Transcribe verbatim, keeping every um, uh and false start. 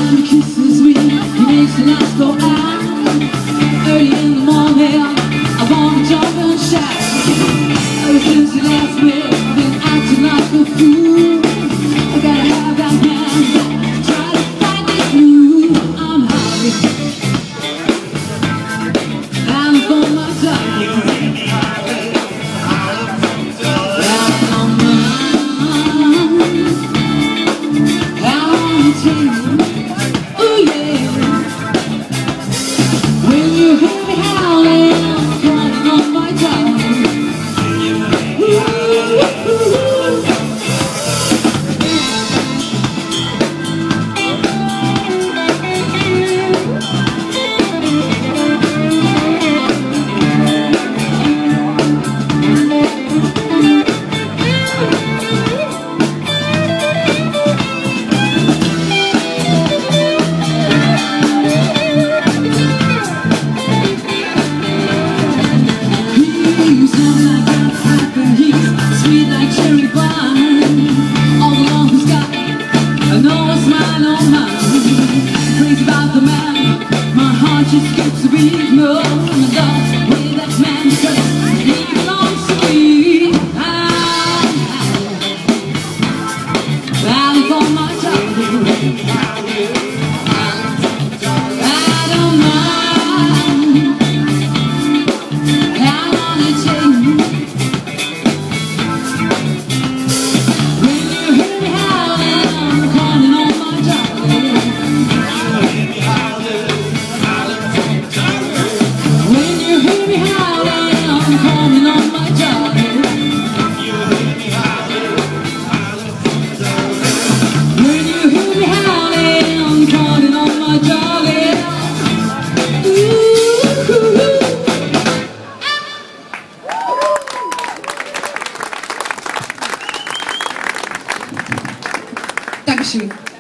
and the kiss is sweet. He makes the nights go out. Early in the morning, I wanna jump and shout. Ever since you left me, I've been acting like a fool. I gotta have that hand back, try to find this move. I'm happy, I'm for my time. Sweet like cherry wine. All the long who's got, I know it's mine, oh mine. Crazy about the man, my heart just skips a beat. No, I'm the way that man does. He belongs to me. I'm, I'm for my childhood. I don't mind how long it takes. Dankeschön.